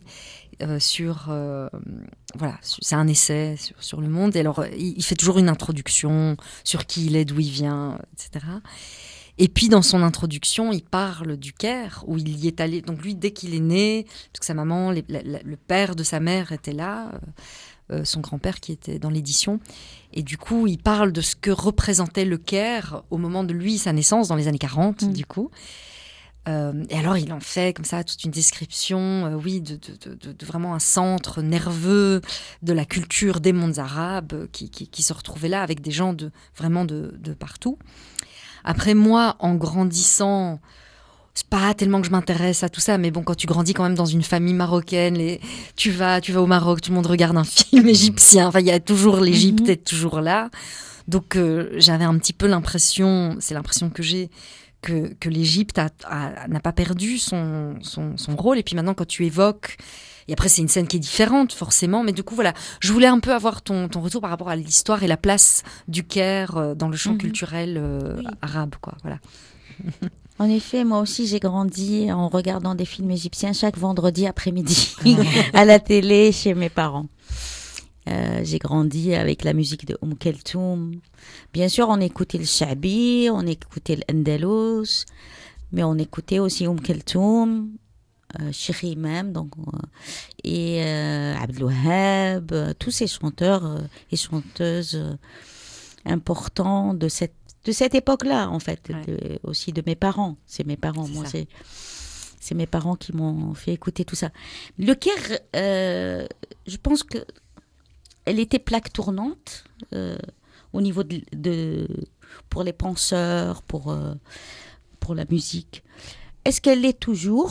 sur voilà, c'est un essai sur le monde, et alors il fait toujours une introduction sur qui il est, d'où il vient, etc. Et puis dans son introduction, il parle du Caire, où il y est allé. Donc lui, dès qu'il est né, parce que sa maman, le père de sa mère était là, son grand-père qui était dans l'édition. Et du coup, il parle de ce que représentait le Caire au moment de sa naissance, dans les années 40, du coup. Et alors, il en fait comme ça toute une description, de vraiment un centre nerveux de la culture des mondes arabes qui se retrouvait là avec des gens vraiment de partout. Après, moi, en grandissant... C'est pas tellement que je m'intéresse à tout ça, mais bon, quand tu grandis quand même dans une famille marocaine, tu vas au Maroc, tout le monde regarde un film égyptien. Enfin, il y a toujours l'Égypte est toujours là. Donc, j'avais un petit peu l'impression, c'est l'impression que j'ai, que l'Égypte n'a pas perdu son rôle. Et puis maintenant, quand tu évoques, et après c'est une scène qui est différente forcément, mais du coup voilà, je voulais un peu avoir ton retour par rapport à l'histoire et la place du Caire dans le champ culturel arabe, quoi. Voilà. En effet, moi aussi, j'ai grandi en regardant des films égyptiens chaque vendredi après-midi à la télé chez mes parents. J'ai grandi avec la musique de Keltoum. Bien sûr, on écoutait le Sha'bi, on écoutait l'Andalous, mais on écoutait aussi Keltoum, Cheikh même, donc, et Abdel Wahab, tous ces chanteurs et chanteuses importants de cette époque-là, en fait, aussi de mes parents. C'est mes parents, moi, c'est mes parents qui m'ont fait écouter tout ça. Le Caire, je pense que elle était plaque tournante au niveau pour les penseurs, pour la musique. Est-ce qu'elle l'est toujours ?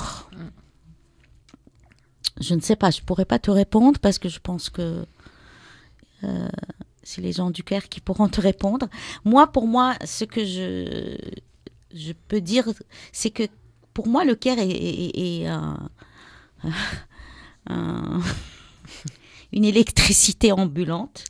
Je ne sais pas, je ne pourrais pas te répondre parce que je pense que c'est les gens du Caire qui pourront te répondre. Pour moi, ce que je peux dire, c'est que pour moi, le Caire est une électricité ambulante,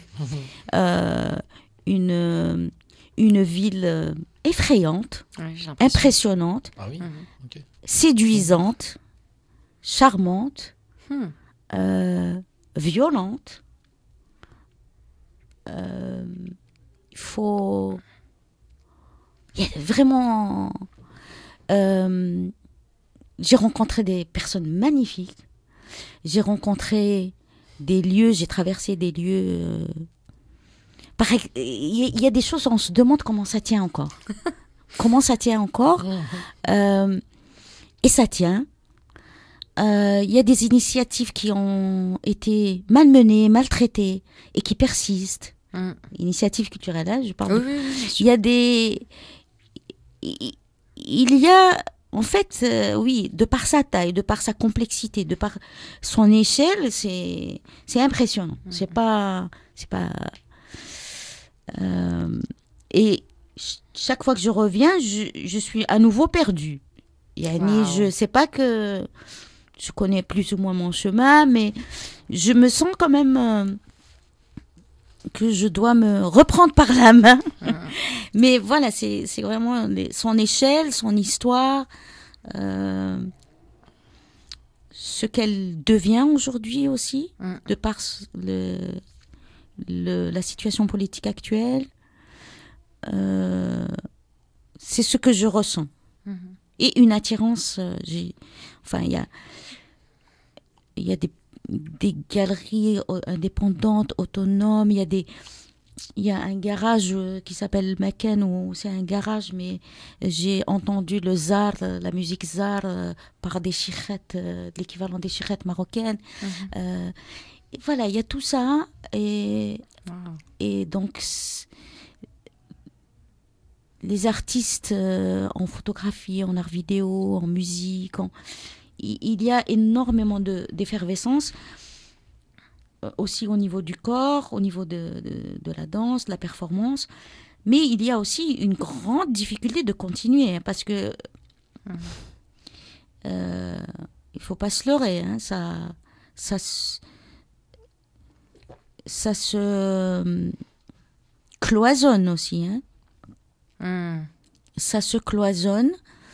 une ville effrayante, impressionnante, séduisante, charmante, violente. Il y a vraiment... j'ai rencontré des personnes magnifiques. J'ai rencontré des lieux, j'ai traversé des lieux... Il y a des choses, on se demande comment ça tient encore. Comment ça tient encore. Et ça tient. Il y a des initiatives qui ont été malmenées, maltraitées et qui persistent. Initiatives culturelles, là, je parle. Il y a des... Il y a... En fait, oui, de par sa taille, de par sa complexité, de par son échelle, c'est impressionnant. C'est pas... Et chaque fois que je reviens, je suis à nouveau perdue. Je sais pas que je connais plus ou moins mon chemin, mais je me sens quand même que je dois me reprendre par la main. Mais voilà, c'est vraiment son échelle, son histoire, ce qu'elle devient aujourd'hui aussi, de par la situation politique actuelle. C'est ce que je ressens. Et une attirance, il y a des galeries indépendantes, autonomes, il y a un garage qui s'appelle Makan, où c'est un garage, mais j'ai entendu le zar, la musique zar, par des chichettes, l'équivalent des chichettes marocaines. Et voilà, il y a tout ça, et donc les artistes en photographie, en art vidéo, en musique, il y a énormément d'effervescence, aussi au niveau du corps, au niveau de la danse, de la performance. Mais il y a aussi une grande difficulté de continuer, parce que il faut pas se leurrer, hein, ça se cloisonne aussi, hein. Ça se cloisonne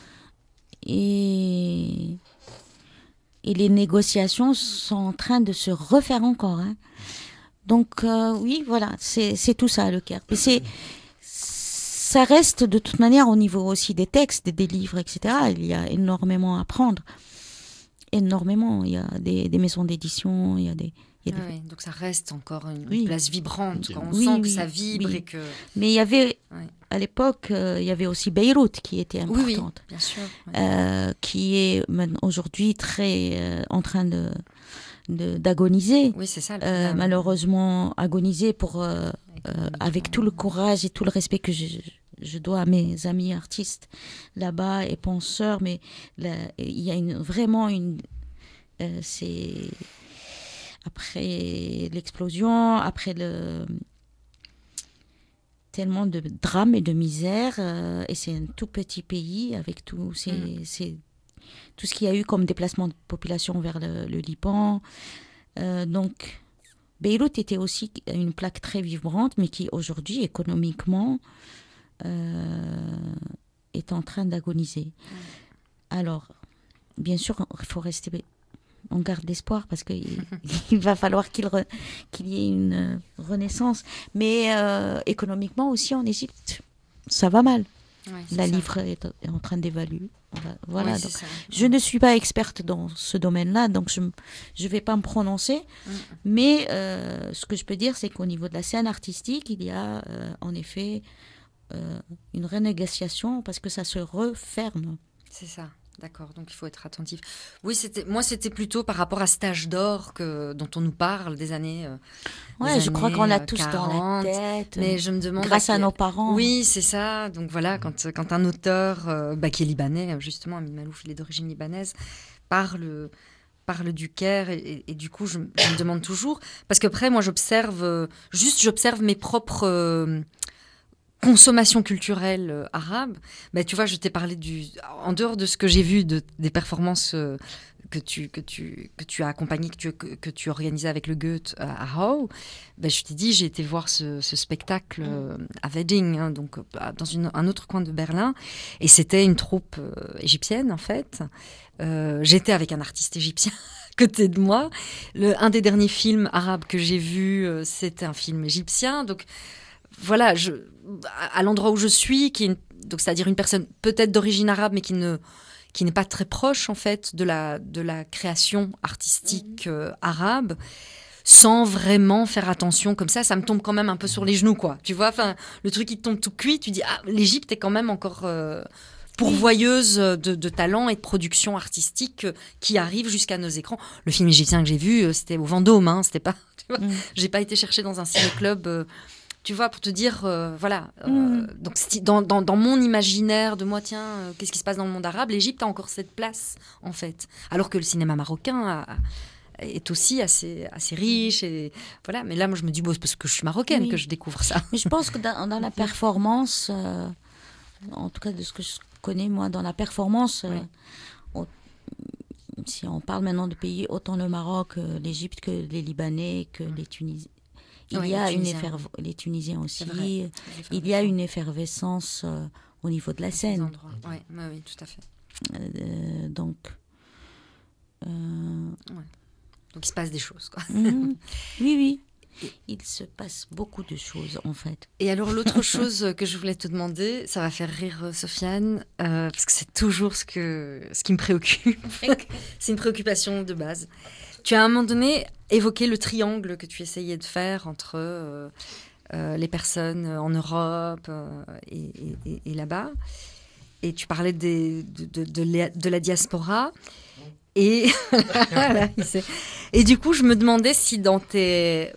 et les négociations sont en train de se refaire encore, hein. Donc oui, voilà, c'est tout ça le Caire. Mais ça reste de toute manière au niveau aussi des textes, des livres, etc. Il y a énormément à apprendre. Énormément. Il y a des maisons d'édition, il y a des... Oui, donc ça reste encore une place vibrante. Quand on sent que ça vibre et que... Mais il y avait, à l'époque, il y avait aussi Beyrouth qui était importante. Oui, bien sûr. Qui est aujourd'hui très en train d'agoniser. Oui, c'est ça. Malheureusement, agoniser avec tout le courage et tout le respect que je dois à mes amis artistes là-bas et penseurs, mais il y a vraiment une... c'est... Après l'explosion, après tellement de drames et de misère, et c'est un tout petit pays avec tout ce qu'il y a eu comme déplacement de population vers le Liban. Donc, Beyrouth était aussi une plaque très vibrante, mais qui aujourd'hui, économiquement, est en train d'agoniser. Alors, bien sûr, il faut rester... On garde l'espoir parce qu'il va falloir qu'il y ait une renaissance. Mais économiquement aussi, en Égypte, ça va mal. La livre est en train d'évaluer. Voilà. Donc, je ne suis pas experte dans ce domaine-là, donc je ne vais pas me prononcer. Mais ce que je peux dire, c'est qu'au niveau de la scène artistique, il y a en effet une renégociation parce que ça se referme. C'est ça. D'accord, donc il faut être attentif. Oui, c'était plutôt par rapport à cet âge d'or dont on nous parle des années. Je crois qu'on l'a tous 40, dans la tête. Mais je me demande grâce à nos parents. Oui, c'est ça. Donc voilà, quand un auteur qui est libanais, justement, Amin Maalouf, il est d'origine libanaise, parle du Caire et du coup, je me demande toujours parce qu'après, moi, j'observe mes propres consommation culturelle arabe. Tu vois, je t'ai parlé en dehors de ce que j'ai vu des performances que tu as accompagnées, que tu organisais avec le Goethe à Hau. Je t'ai dit, j'ai été voir ce spectacle à Wedding, donc dans un autre coin de Berlin, et c'était une troupe égyptienne en fait. J'étais avec un artiste égyptien à côté de moi. Un des derniers films arabes que j'ai vu, c'était un film égyptien, donc voilà, à l'endroit où je suis, donc c'est-à-dire une personne peut-être d'origine arabe, mais qui n'est pas très proche en fait de la création artistique arabe, sans vraiment faire attention comme ça me tombe quand même un peu sur les genoux, quoi. Tu vois, enfin, le truc qui te tombe tout cuit, tu dis l'Égypte est quand même encore pourvoyeuse de talents et de productions artistiques qui arrivent jusqu'à nos écrans. Le film égyptien que j'ai vu, c'était au Vendôme, c'était pas. Tu vois, j'ai pas été chercher dans un ciné-club. Tu vois, pour te dire, voilà. Donc, dans mon imaginaire de moi, tiens, qu'est-ce qui se passe dans le monde arabe, l'Égypte a encore cette place, en fait. Alors que le cinéma marocain est aussi assez riche. Et, voilà. Mais là, moi, je me dis, c'est parce que je suis marocaine que je découvre ça. Mais je pense que dans la performance, en tout cas de ce que je connais, moi, dans la performance, si on parle maintenant de pays, autant le Maroc, l'Égypte que les Libanais, que les Tunisiens. Il y a les Tunisiens aussi. Il y a une effervescence au niveau de la scène. Oui, tout à fait. Donc, il se passe des choses, quoi. Oui. Il se passe beaucoup de choses, en fait. Et alors, l'autre chose que je voulais te demander, ça va faire rire Sofiane, parce que c'est toujours ce qui me préoccupe. C'est une préoccupation de base. Tu as à un moment donné évoqué le triangle que tu essayais de faire entre les personnes en Europe et là-bas. Et tu parlais de la diaspora. Et, et du coup, je me demandais si dans tes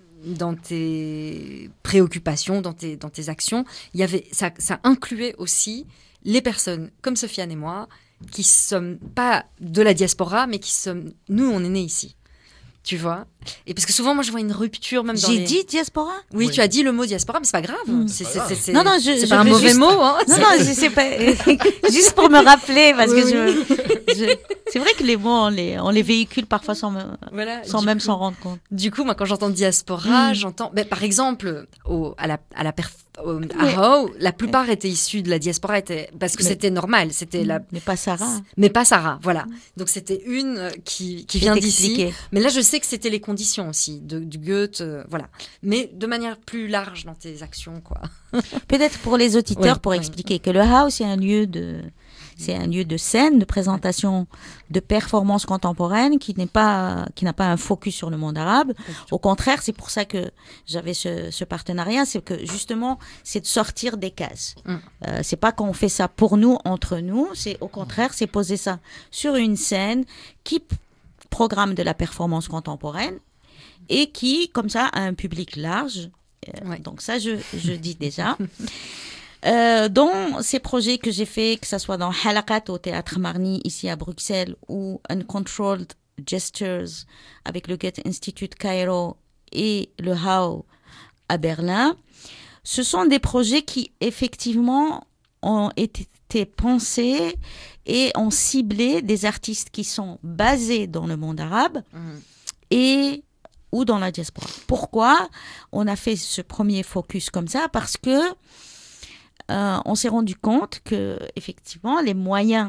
préoccupations, dans tes actions, ça incluait aussi les personnes comme Sofiane et moi qui sommes pas de la diaspora, mais nous, on est nés ici. Tu vois. Et parce que souvent, moi, je vois une rupture même dans J'ai dit diaspora. Oui, tu as dit le mot diaspora, mais c'est pas grave. C'est pas un mauvais mot. Hein. Non, je sais pas. Juste pour me rappeler, parce que c'est vrai que les mots, on les véhicule parfois sans même s'en rendre compte. Du coup, moi, quand j'entends diaspora, j'entends, par exemple, à Hao, la plupart étaient issus de la diaspora, parce que c'était normal. Mais pas Sarah. Mais pas Sarah, voilà. Donc c'était une qui vient d'ici. Mais là, je sais que c'était les conditions aussi du Goethe, voilà. Mais de manière plus large dans tes actions, quoi. Peut-être pour les auditeurs, pour expliquer que le Hao, c'est un lieu de scène, de présentation, de performance contemporaine qui n'a pas un focus sur le monde arabe. Au contraire, c'est pour ça que j'avais ce partenariat, c'est que justement, c'est de sortir des cases. C'est pas qu'on fait ça pour nous, entre nous, c'est au contraire, c'est poser ça sur une scène qui programme de la performance contemporaine et qui, comme ça, a un public large. Donc ça, je dis déjà. Dans ces projets que j'ai faits, que ce soit dans Halakat au Théâtre Marny, ici à Bruxelles, ou Uncontrolled Gestures avec le Goethe Institute Cairo et le Hao à Berlin, ce sont des projets qui, effectivement, ont été pensés et ont ciblé des artistes qui sont basés dans le monde arabe ou dans la diaspora. Pourquoi on a fait ce premier focus comme ça? Parce que on s'est rendu compte que effectivement les moyens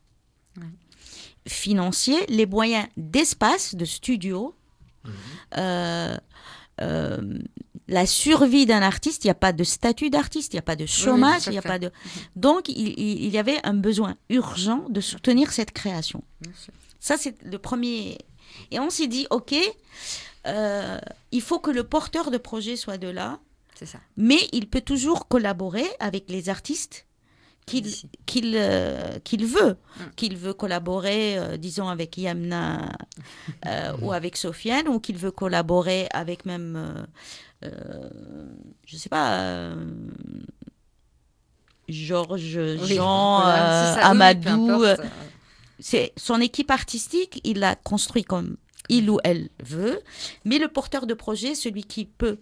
financiers, les moyens d'espace, de studio, la survie d'un artiste, il n'y a pas de statut d'artiste, il n'y a pas de chômage, il n'y a pas de... Donc il y avait un besoin urgent de soutenir cette création. Ça c'est le premier. Et on s'est dit ok, il faut que le porteur de projet soit de là. C'est ça. Mais il peut toujours collaborer avec les artistes qu'il veut. Qu'il veut collaborer, disons, avec Yamna ou avec Sofiane, ou qu'il veut collaborer avec même, je ne sais pas, Georges, Jean, Amadou. C'est son équipe artistique, il l'a construit comme il ou elle veut. Mais le porteur de projet, celui qui peut...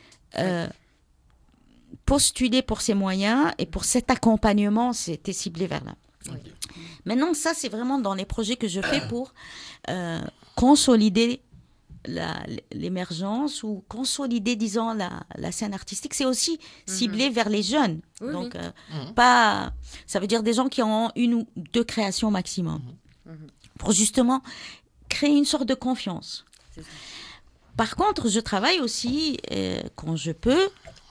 postuler pour ces moyens et pour cet accompagnement, c'était ciblé vers là. Okay. Maintenant, ça, c'est vraiment dans les projets que je fais pour consolider l'émergence ou consolider, disons, la scène artistique. C'est aussi ciblé vers les jeunes. Donc, pas... Ça veut dire des gens qui ont 1 ou 2 créations maximum. Pour justement créer une sorte de confiance. C'est ça. Par contre, je travaille aussi quand je peux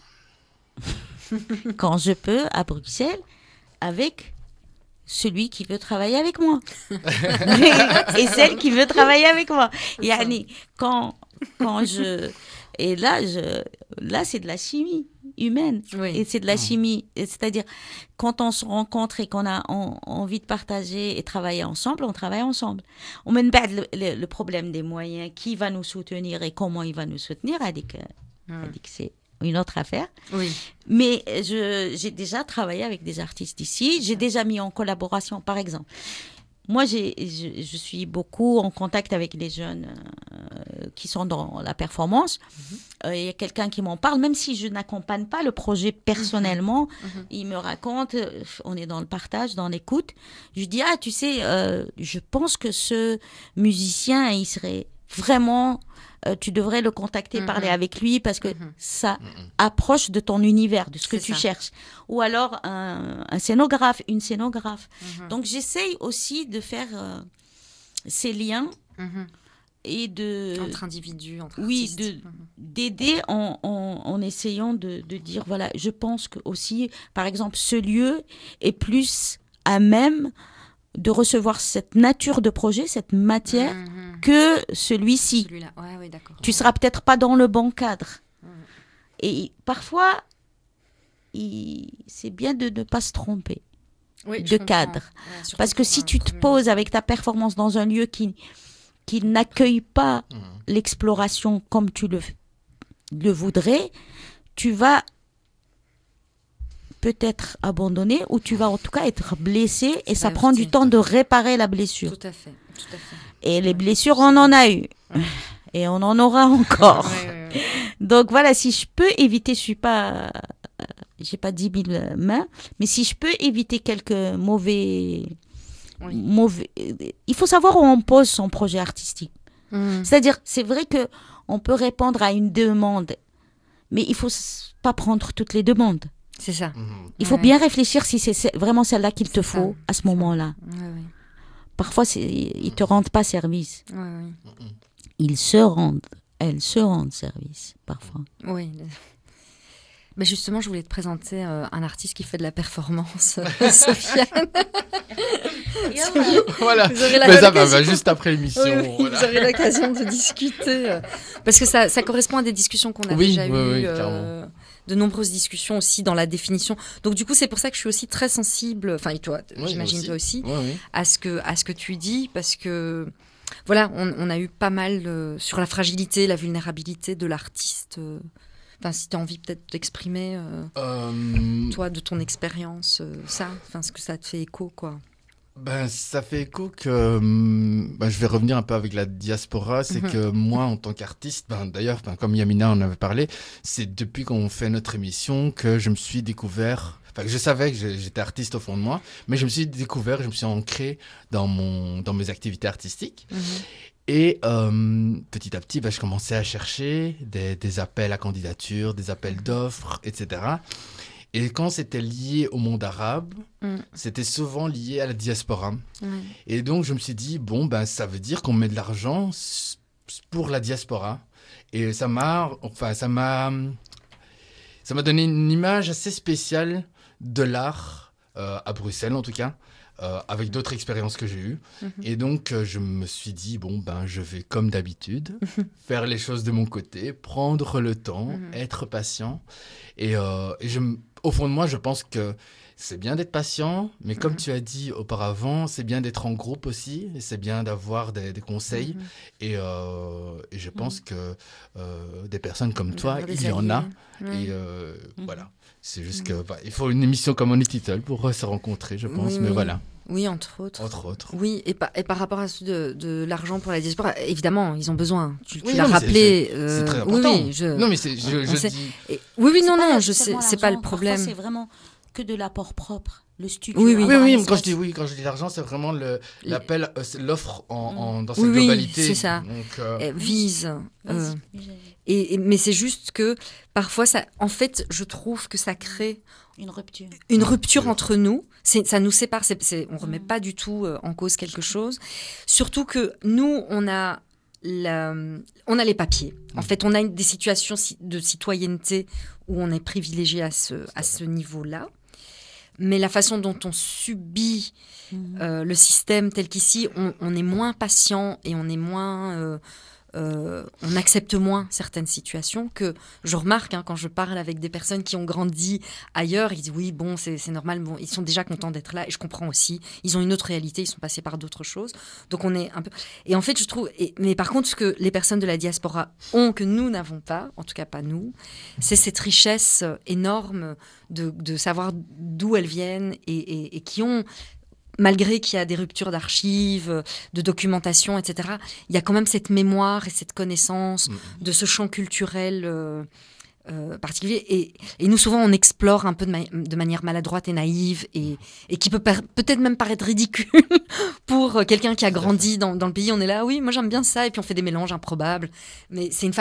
à Bruxelles avec celui qui veut travailler avec moi et celle qui veut travailler avec moi. Yani, quand je et là c'est de la chimie humaine et c'est de la chimie, c'est-à-dire quand on se rencontre et qu'on a envie de partager et travailler ensemble, on travaille ensemble. On mène pas le problème des moyens, qui va nous soutenir et comment il va nous soutenir, elle dit que c'est une autre affaire. Oui. Mais j'ai déjà travaillé avec des artistes ici, j'ai déjà mis en collaboration, par exemple. Moi, je suis beaucoup en contact avec les jeunes qui sont dans la performance. Il y a quelqu'un qui m'en parle, même si je n'accompagne pas le projet personnellement. Il me raconte, on est dans le partage, dans l'écoute. Je dis, tu sais, je pense que ce musicien, il serait vraiment... tu devrais le contacter, parler avec lui, parce que ça approche de ton univers, de ce que tu cherches. Ou alors un scénographe, une scénographe. Donc j'essaye aussi de faire ces liens et de... Entre individus, entre artistes. Oui, d'aider en essayant de dire, voilà, je pense que aussi, par exemple, ce lieu est plus à même de recevoir cette nature de projet, cette matière, que celui-ci. Celui-là, ouais, d'accord. Tu seras peut-être pas dans le bon cadre. Et parfois, c'est bien de ne pas se tromper de cadre. Ouais, parce que si tu te poses avec ta performance dans un lieu qui n'accueille pas l'exploration comme tu le voudrais, tu vas peut-être abandonner ou tu vas en tout cas être blessé et ça prend du temps de réparer la blessure. Tout à fait. Et les blessures, on en a eu. Et on en aura encore. Ouais. Donc voilà, si je peux éviter, j'ai pas 10 000 mains, mais si je peux éviter quelques mauvais... Il faut savoir où on pose son projet artistique. C'est-à-dire, c'est vrai qu'on peut répondre à une demande, mais il faut pas prendre toutes les demandes. C'est ça. Il faut bien réfléchir si c'est vraiment celle-là qu'il te faut à ce moment-là. Parfois, ils ne te rendent pas service. Ils se rendent, elles se rendent service, parfois. Oui. Mais justement, je voulais te présenter un artiste qui fait de la performance, Sofiane. Voilà. Mais ça va juste après l'émission. Oui, voilà. Vous aurez l'occasion de discuter. Parce que ça correspond à des discussions qu'on a déjà eues. De nombreuses discussions aussi dans la définition. Donc du coup, c'est pour ça que je suis aussi très sensible, enfin et toi, j'imagine toi aussi, à ce que tu dis, parce que voilà, on a eu pas mal sur la fragilité, la vulnérabilité de l'artiste. Enfin, si tu as envie peut-être d'exprimer, toi, de ton expérience, ce que ça te fait écho, quoi. Ben, ça fait écho que je vais revenir un peu avec la diaspora, c'est que moi en tant qu'artiste, d'ailleurs comme Yamina en avait parlé, c'est depuis qu'on fait notre émission que je me suis découvert, que je savais que j'étais artiste au fond de moi, mais je me suis découvert, je me suis ancré dans mes activités artistiques. Et petit à petit, je commençais à chercher des appels à candidature, des appels d'offres, etc. Et quand c'était lié au monde arabe, c'était souvent lié à la diaspora. Et donc, je me suis dit, ça veut dire qu'on met de l'argent pour la diaspora. Et ça m'a donné une image assez spéciale de l'art, à Bruxelles en tout cas, avec d'autres expériences que j'ai eues. Et donc, je me suis dit, je vais, comme d'habitude, faire les choses de mon côté, prendre le temps, être patient. Et au fond de moi, je pense que c'est bien d'être patient, mais comme tu as dit auparavant, c'est bien d'être en groupe aussi, et c'est bien d'avoir des conseils. Et je pense que des personnes comme toi, il y en a. Et voilà, c'est juste il faut une émission comme On Est Title pour se rencontrer, je pense, mais voilà. Oui, entre autres. Entre autres. Oui, et par rapport à de l'argent pour la diaspora, évidemment, ils ont besoin. Tu l'as rappelé. C'est très important. Non, mais je dis... non, je sais, c'est pas le problème. C'est vraiment que de l'apport propre. Le studio. Oui, quand je dis l'argent, c'est vraiment l'appel, l'offre dans sa globalité. Oui, c'est ça. Donc, vise. Mais c'est juste que parfois, en fait, je trouve que ça crée une rupture entre nous. Ça nous sépare. On remet pas du tout en cause quelque chose. Surtout que nous, on a les papiers. En fait, on a des situations de citoyenneté où on est privilégié à ce niveau-là. Mais la façon dont on subit le système tel qu'ici, on est moins patient et on est moins... on accepte moins certaines situations que je remarque quand je parle avec des personnes qui ont grandi ailleurs, ils disent oui, c'est normal, ils sont déjà contents d'être là et je comprends aussi, ils ont une autre réalité, ils sont passés par d'autres choses, donc on est un peu... Et en fait, je trouve... mais par contre, ce que les personnes de la diaspora ont, que nous n'avons pas, en tout cas pas nous, c'est cette richesse énorme de savoir d'où elles viennent et qui ont... Malgré qu'il y a des ruptures d'archives, de documentation, etc., il y a quand même cette mémoire et cette connaissance de ce champ culturel particulier. Et nous, souvent, on explore un peu de manière maladroite et naïve et qui peut peut-être même paraître ridicule pour quelqu'un qui a grandi dans le pays. On est là, oui, moi j'aime bien ça, et puis on fait des mélanges improbables. Mais c'est une